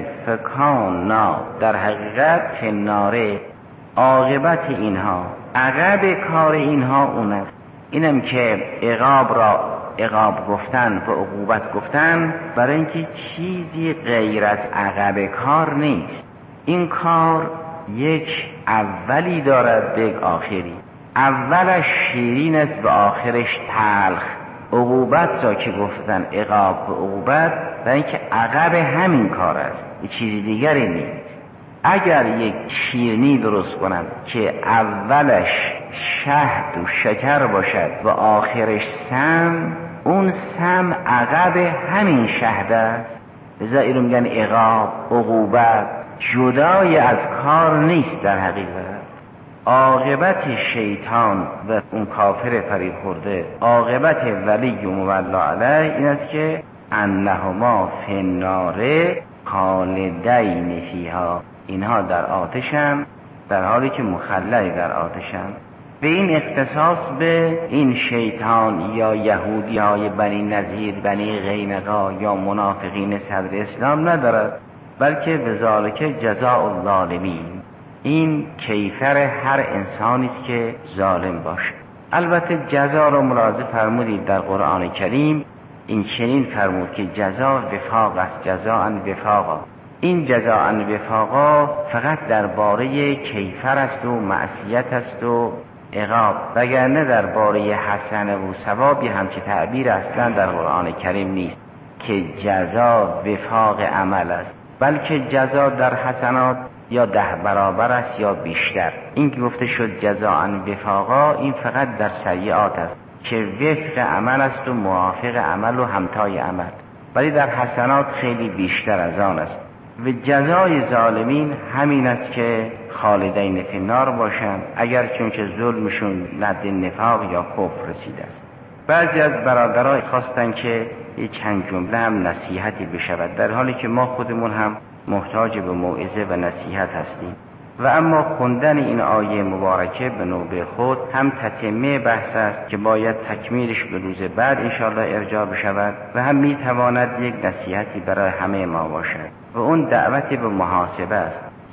فکانا در حقیقت فی النار، عاقبت اینها، عقب کار اینها اون است. اینم که عقاب را عقاب گفتن و عقوبت گفتن برای اینکه چیزی غیر از عقب کار نیست. این کار یک اولی دارد به یک آخری. اولش شیرین است و آخرش تلخ. عقوبت را که گفتن عقاب و عقوبت برای اینکه عقب همین کار است، یه چیزی دیگری نیست. اگر یک شیرینی درست کنم که اولش شهد و شکر باشد و آخرش سم، اون سم عقب همین شهد است. لذا اینو میگن عقاب، عقوبت، جدای از کار نیست در حقیقت. عاقبت شیطان و اون کافر فریب خورده، عاقبت ولی و مولا علیه این است که انهما فی النار خالدین فیها، اینها در آتشن در حالی که مخلدی در آتشن. به این اختصاص به این شیطان یا یهودی های بنی نذیر، بنی قینقاع یا منافقین صدر اسلام ندارد، بلکه بذالک جزاء الظالمین، این کیفر هر انسانی است که ظالم باشه. البته جزا را ملاحظه فرمودید در قرآن کریم این چنین فرمود که جزا وفاق است، جزاء وفاقا. این جزاء وفاقا فقط درباره کیفر است و معصیت است و عقاب، وگرنه درباره حسنه و ثوابی همچه تعبیر اصلا در قرآن کریم نیست که جزا وفاق عمل است، بلکه جزا در حسنات یا 10 برابر است یا بیشتر. این که گفته شد جزاء وفاقا این فقط در سیئات است که وفق عمل است و موافق عمل و همتای عمل، ولی در حسنات خیلی بیشتر از آن است. و جزای ظالمین همین است که خالدین فی النار باشند، اگر چونکه ظلمشون ند نفاق یا کفر رسیده است. بعضی از برادران خواستن که یک چند جمله هم نصیحتی بشود، در حالی که ما خودمون هم محتاج به موعظه و نصیحت هستیم. و اما خوندن این آیه مبارکه به نوبه خود هم تتمه بحث است که باید تکمیلش به روز بعد انشاءالله ارجاع بشود و هم میتواند یک نصیحتی برای همه ما باشد و اون دعوتی به محاسبه است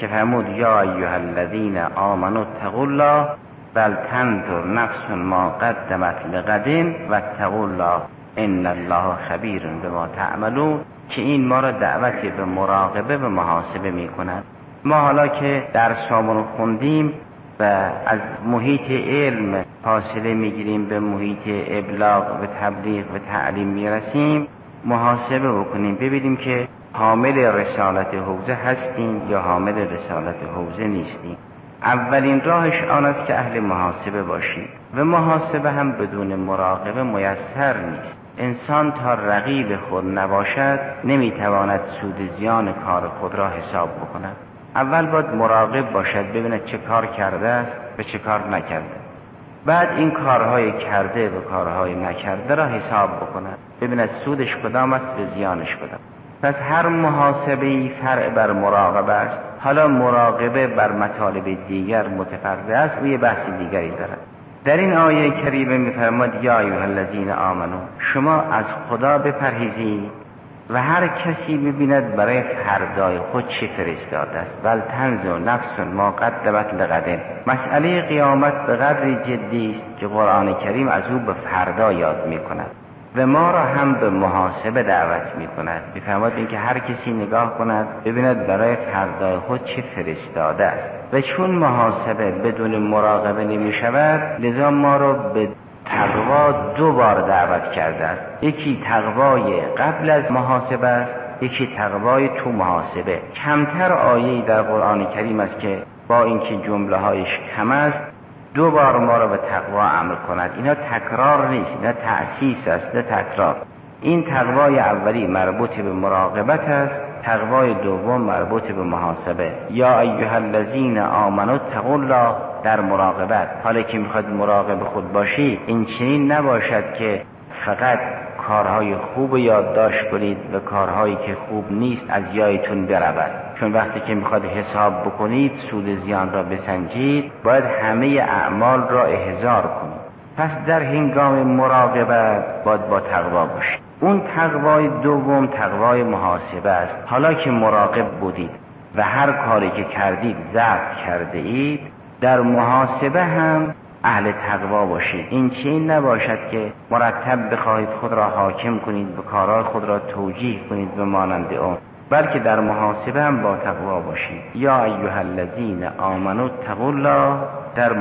که فرمود یا ایها الذین آمنوا اتقوا الله بل تنظر نفس ما قدمت لغد واتقوا الله ان الله خبیر بما تعملون، که این ما را دعوتی به مراقبه و محاسبه می کند. ما حالا که درسامون خوندیم و از محیط علم فاصله میگیریم به محیط ابلاغ و تبلیغ و تعلیم میرسیم، محاسبه بکنیم ببینیم که حامل رسالت حوزه هستیم یا حامل رسالت حوزه نیستیم. اولین راهش آن است که اهل محاسبه باشیم و محاسبه هم بدون مراقبه میسر نیست. انسان تا رقیب خود نباشد نمیتواند سود زیان کار خود را حساب بکند. اول باید مراقب باشد ببیند چه کار کرده است و چه کار نکرده، بعد این کارهای کرده و کارهای نکرده را حساب بکند ببیند سودش کدام است و زیانش کدام. پس هر محاسبه‌ای فرع بر مراقبه است. حالا مراقبه بر مطالب دیگر متفرع است و یه بحث دیگری دارد. در این آیه کریمه می‌فرماید یا ایها الذین آمنو، شما از خدا بپرهیزید و هر کسی ببیند برای فردای خود چه فرستاده است. بل تنظر نفس ما قدمت لغد. مسئله قیامت به قدری جدی است که قرآن کریم از او به فردا یاد می‌کند و ما را هم به محاسبه دعوت می‌کند. می‌فرماید اینکه هر کسی نگاه کند ببیند برای فردای خود چه فرستاده است و چون محاسبه بدون مراقبه نمی‌شود، لذا ما را به تقوا دو بار دعوت کرده است. یکی تقوای قبل از محاسبه است، یکی تقوای تو محاسبه. کمتر آیه‌ای در قرآن کریم است که با اینکه جمله‌هایش کم است دو بار ما را به تقوا امر کند. اینا تکرار نیست، اینا تأسیس است، نه تکرار. این تقوای اولی مربوط به مراقبت است، تقوای دوم مربوط به محاسبه. یا ایها الذین آمنوا اتقوا الله در مراقبت. حالا که میخواد مراقب خود باشی، این چنین نباشد که فقط کارهای خوب یادداشت کنید و کارهایی که خوب نیست از یادتون برود. چون وقتی که میخواد حساب بکنید سود زیان را بسنجید، باید همه اعمال را احضار کنید. پس در هنگام مراقبت باید با تقوا باشید. اون تقوای دوم تقوای محاسبه است. حالا که مراقب بودید و هر کاری که کردید ضبط کرده اید، در محاسبه هم اهل تقوا باشید. این چنین نباشد که مرتب بخواهید خود را حاکم کنید و کارهای خود را توجیه کنید و مانند اون، بلکه در محاسبه هم با تقوا باشید. یا ایها الذین آمنوا اتقوا الله در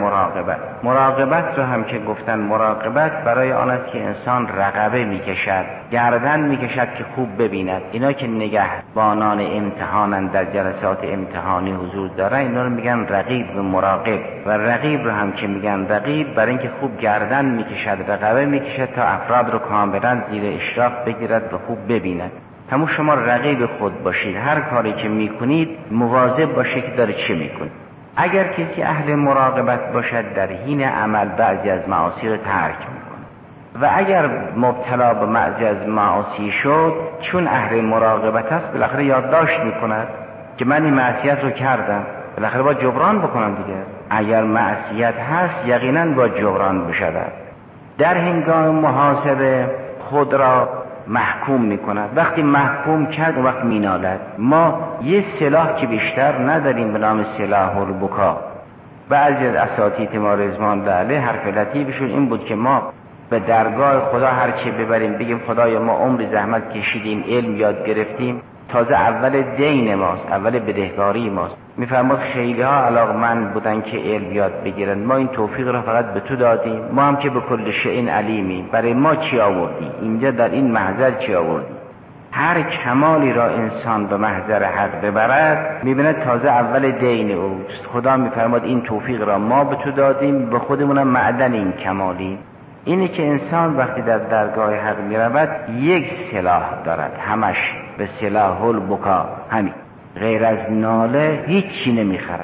مراقبت رو هم که گفتن مراقبت برای آن است که انسان رقبه میکشد، گردن میکشد که خوب ببیند. اینا که نگهبانان امتحانن در جلسات امتحانی حضور دارن، اینا رو میگن رقیب و مراقب. و رقیب رو هم که میگن رقیب برای اینکه خوب گردن میکشد، رقبه میکشد تا افراد رو کاملا زیر اشراف بگیرد و خوب ببیند. همون شما رقیب خود باشید، هر کاری که میکنید مواظب باشید که داره چه میکنید. اگر کسی اهل مراقبت باشد در حین عمل بعضی از معاصی رو ترک میکنه و اگر مبتلا به بعضی از معاصی شد، چون اهل مراقبت است بالاخره یادداشت میکند که من این معصیت رو کردم، بالاخره باید جبران بکنم دیگه. اگر معصیت هست یقینا باید جبران بشود. در هنگام محاسبه خود را محکوم میکند. وقتی محکوم کرد و وقت مینالد. ما یه سلاح که بیشتر نداریم به نام سلاح البکا. بعضی از اساتید ما رضوان الله علیه حرف لطیفشون این بود که ما به درگاه خدا هر چی ببریم بگیم خدایا ما عمر زحمت کشیدیم، علم یاد گرفتیم، تازه اول دین ماست، اول بدهکاری ماست. میفرماد خیلی ها علاقمند بودن که علم یاد بگیرن، ما این توفیق را فقط به تو دادیم، ما هم که به کل شیء علیمی، برای ما چی آوردی؟ اینجا در این محضر چی آوردی؟ هر کمالی را انسان به محضر حق ببرد میبیند تازه اول دین اوست. خدا میفرماد این توفیق را ما به تو دادیم، به خودمونم معدن این کمالی. اینه که انسان وقتی در درگاه حق میرود یک سلاح دارد، همش به سلاح البکا، همین غیر از ناله هیچی نمیخرد.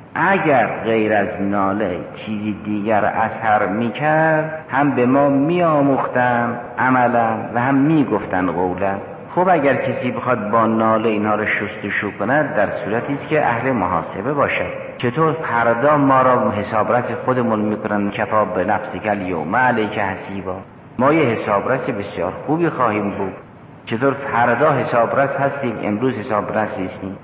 اگر غیر از ناله چیزی دیگر اثر میکرد هم به ما میآموختن عملا و هم میگفتن قولا. خب اگر کسی بخواد با ناله اینها رو شستشو کند در صورتی است که اهل محاسبه باشد. چطور فردا ما را حسابرس خودمون میکنن، کفا به نفسک الیوم علیک حسیبا، ما یه حسابرس بسیار خوبی خواهیم بود. چطور فردا حسابرس هستیم، امروز حسابرس نیستیم.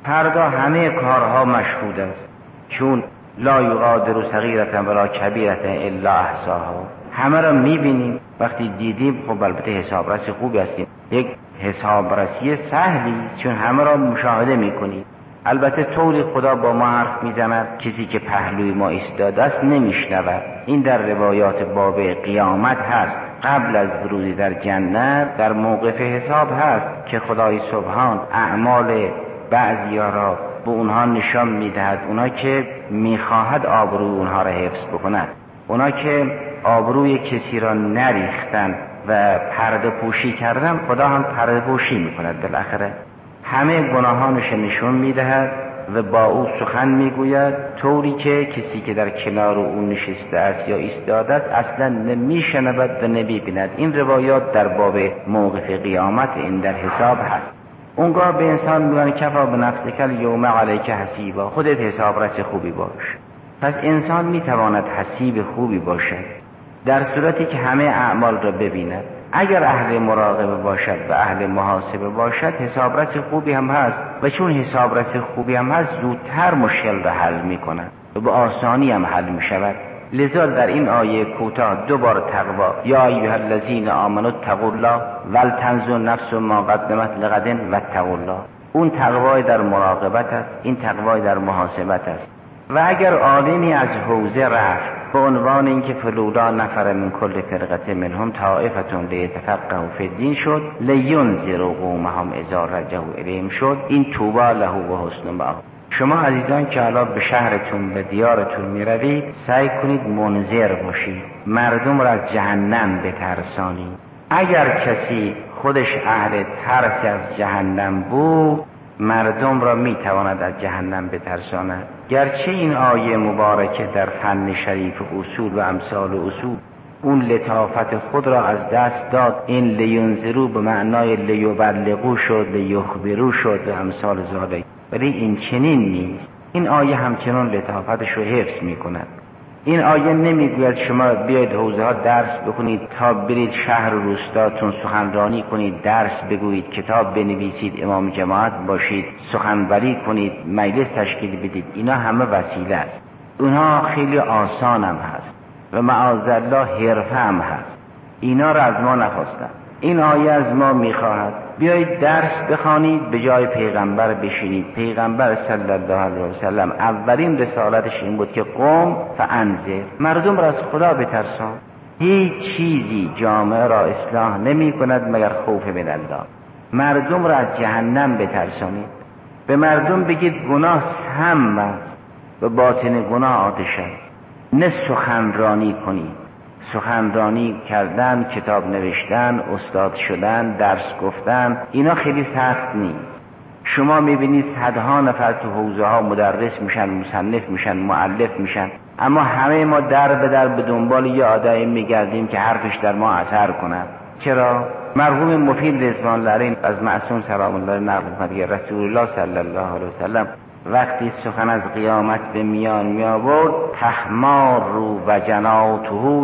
فردا همه کارها مشهود است، چون لا یغادر صغیرة ولا کبیرة الا احصاها. همه را میبینیم، وقتی دیدیم خب البته حسابرس خوبی هستیم، یک حسابرسی سهلی است چون همه را مشاهده میکنیم. البته طوری خدا با ما حرف میزند کسی که پهلوی ما ایستاده است نمیشنود. این در روایات باب قیامت هست، قبل از ورود در جنت در موقف حساب هست که خدای سبحان اعمال بعضیا را به اونها نشان میدهد، اونها که میخواهد آبروی اونها را حفظ بکند، اونها که آبروی کسی را نریختن و پرده پوشی کردن، خدا هم پرده پوشی میکند. بالاخره همه گناهانش نشون میدهد و با او سخن میگوید، طوری که کسی که در کنار او نشسته است یا ایستاده است اصلا نمیشنود و نمیبیند. این روایات در باب موقف قیامت این در حساب هست. اونگاه به انسان میگن کفا بنفسک الیوم علیک حسیبا، خودت حسابرس خوبی باش. پس انسان میتواند حسیب خوبی باشد در صورتی که همه اعمال را ببیند. اگر اهل مراقبه باشد و اهل محاسبه باشد حسابرس خوبی هم هست، و چون حسابرس خوبی هم هست زودتر مشکل را حل میکند و به آسانی هم حل میشود. لذا در این آیه کوتاه دو بار تقوا، یا ایها الذین آمنوا اتقوا الله ولتنظر نفس ما قدمت لغد واتقوا الله. اون تقوای در مراقبت است، این تقوای در محاسبت است. و اگر عالمی از حوزه رفت به عنوان اینکه فلولا نفر من کل فرقه منهم طائفه لیتفقهوا فی الدین شد، لینذروا قومهم اذا رجعوا الیهم شد، این طوبی له و حسن مآب. شما عزیزان که حالا به شهرتون به دیارتون میروید سعی کنید منذر باشید، مردم را از جهنم بترسانید. اگر کسی خودش اهل ترس از جهنم بود مردم را میتواند از جهنم بترساند. گرچه این آیه مبارکه در فن شریف اصول و امثال اصول اون لطافت خود را از دست داد، این لینذرو به معنای لیبلغو شد، لیخبرو شد و امثال ذالک، ولی این چنین نیست. این آیه همچنان لطافتش رو حفظ میکند. این آیه نمیگوید شما بیاید حوزه ها درس بکنید تا برید شهر و روستاتون سخنرانی کنید، درس بگویید، کتاب بنویسید، امام جماعت باشید، سخنوری کنید، مجلس تشکیل بدید. اینا همه وسیله است، اونها خیلی آسان هم هست و معاذالله حرفه هم هست. اینا را از ما نخواستن. این آیه از ما میخواهد بیایید درس بخوانید، به جای پیغمبر بشینید. پیغمبر صلی الله علیه و سلم اولین رسالتش این بود که قم فانذر، مردم را از خدا بترسان. هیچ چیزی جامعه را اصلاح نمی کند مگر خوف من الله. مردم را از جهنم بترسانید. به مردم بگید گناه سم است و باطن گناه آتش است. نه سخنرانی کنید. سخنرانی کردن، کتاب نوشتن، استاد شدن، درس گفتن، اینا خیلی سخت نیست. شما میبینید صدها نفر تو حوزه ها مدرس میشن، مصنف میشن، مؤلف میشن، اما همه ما در به در به دنبال یه آدمی میگردیم که حرفش در ما اثر کنه. چرا؟ مرحوم مفید رضوان الله علیه از معصوم سلام الله نقل می‌کند که رسول الله صلی الله علیه و سلم وقتی سخن از قیامت به میان می آورد، تحمار رو و جناته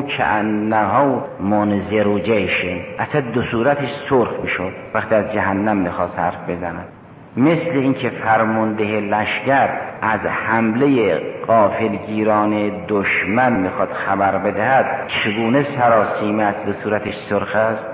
کأنه منذر جیش، اصلا دو صورتش سرخ میشد وقتی از جهنم میخواست حرف بزند. مثل اینکه فرمانده لشکر از حمله غافلگیران دشمن میخواد خبر بدهد چگونه سراسیمه است، به صورتش سرخ است.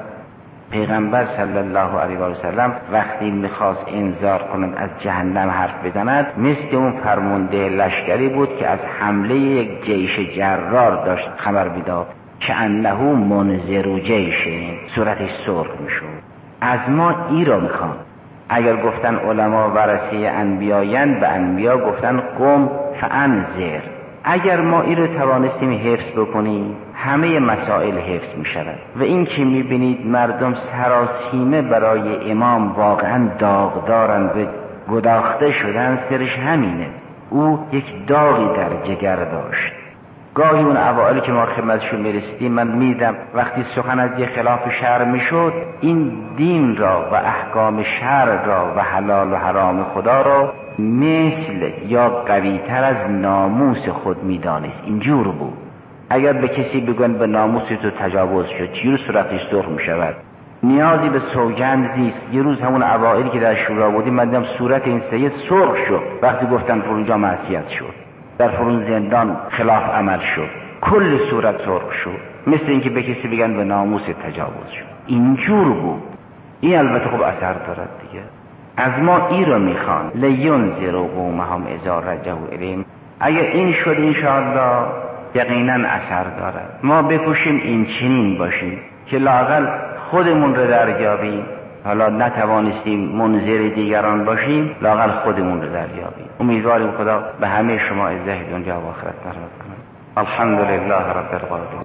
پیغمبر صلی الله علیه و سلم وقتی میخواست انذار کند از جهنم حرف بزند، مثل اون فرمانده لشکری بود که از حمله یک جیش جرار داشت خبر میداد، که انه منذر جیش، صورتش سرخ میشد. از ما این را میخوان. اگر گفتن علما ورثه انبیایند، به انبیا گفتن قم فانذر. اگر ما این رو توانستیم حفظ بکنیم همه مسائل حفظ می شود. و این که می بینید مردم سراسیمه برای امام واقعا داغدارن و گداخته شدن، سرش همینه. او یک داغی در جگر داشت. گاهی اون اوائل که ما خدمتشون میرسیدیم من میدم وقتی سخن از یه خلاف شرع میشد، این دین را و احکام شرع را و حلال و حرام خدا را مثل یا قویتر از ناموس خود میدانست. اینجور بود. اگر به کسی بگن به ناموس تو تجاوز شد، چجور صورتش سرخ میشود؟ نیازی به سوگند نیست. یه روز همون اوائلی که در شورا بودیم من دیدم صورت این سید سرخ شد وقتی گفتن فلانجا معصیت شد، در فلان زندان خلاف عمل شد، کل صورت سرخ شد، مثل اینکه به کسی بگن به ناموس تجاوز شد. اینجور بود. این البته خب اثر دارد دیگه. از ما این رو میخوان لینذروا قومهم اذا رجعوا الیهم. اگه این شد انشاءالله یقینا اثر دارد. ما بکوشیم این چنین باشیم که لااقل خودمون رو دریابیم. حالا نتوانستیم منذر دیگران باشیم، لااقل خودمون رو دریابیم. امیدواریم خدا به همه شما عزت دنیا و آخرت نصیب کنه. الحمدلله رب العالمین.